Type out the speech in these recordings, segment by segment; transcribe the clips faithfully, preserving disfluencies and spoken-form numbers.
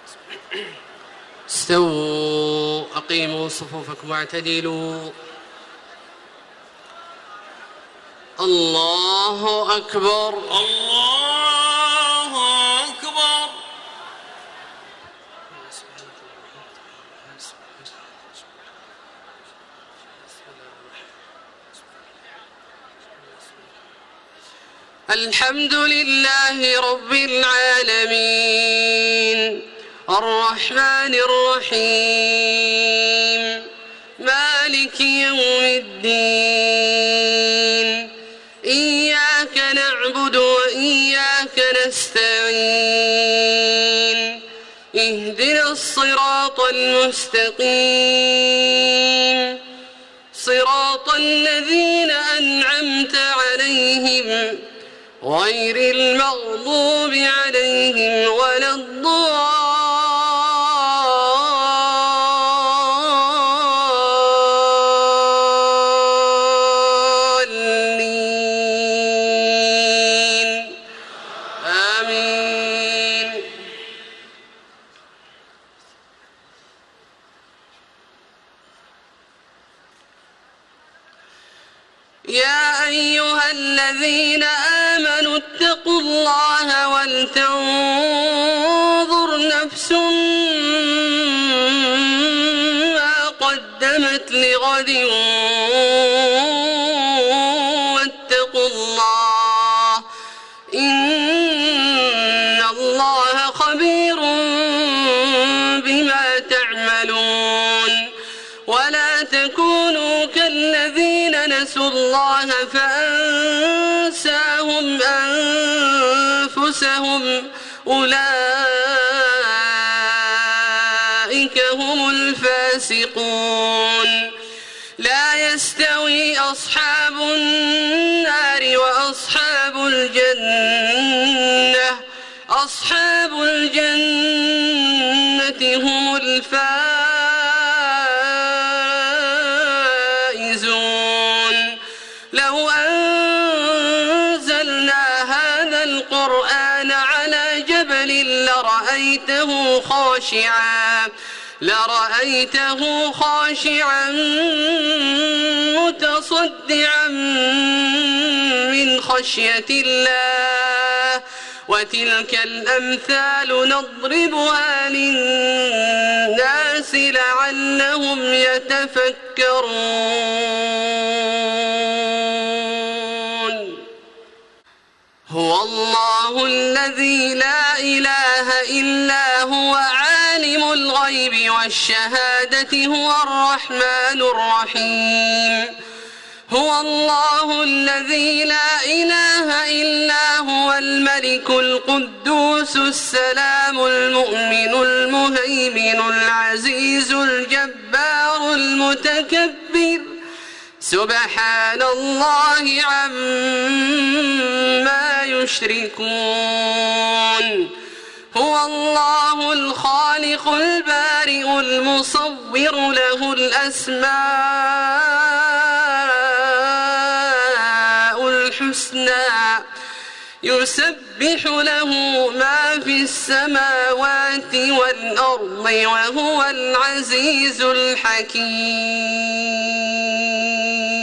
استووا أقيموا صفوفكم واعتدلوا. الله أكبر الله أكبر. الحمد لله رب العالمين الرحمن الرحيم مالك يوم الدين إياك نعبد وإياك نستعين اهدنا الصراط المستقيم صراط الذين أنعمت عليهم غير المغضوب عليهم ولا الضالين آمين. يا أيها الذين آمنوا اتقوا الله ولتنظر نفس ما قدمت لغد واتقوا الله إن الله خبير بما تعملون. ولا تكونوا كالذين نسوا الله فأنساهم أنفسهم أولئك هم الفاسقون. لا يستوي أصحاب النار وأصحاب الجنة أصحاب الجنة هم الفائزون. لو أنزلنا هذا القرآن على جبل لرأيته خاشعا لرأيته خاشعا متصدعا من خشية الله. وتلك الأمثال نضربها للناس لعلهم يتفكرون. هو الله الذي لا إله إلا هو عالم الغيب والشهادة هو الرحمن الرحيم. هو الله الذي لا إله إلا هو الملك القدوس السلام المؤمن المهيمن العزيز الجبار المتكبر سبحان الله عما يشركون. هو الله الخالق البارئ المصور له الأسماء الحسنى يسبح له ما في السماوات والأرض وهو العزيز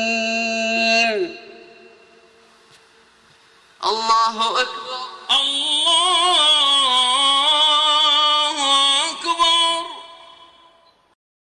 الحكيم. الله أكبر. الله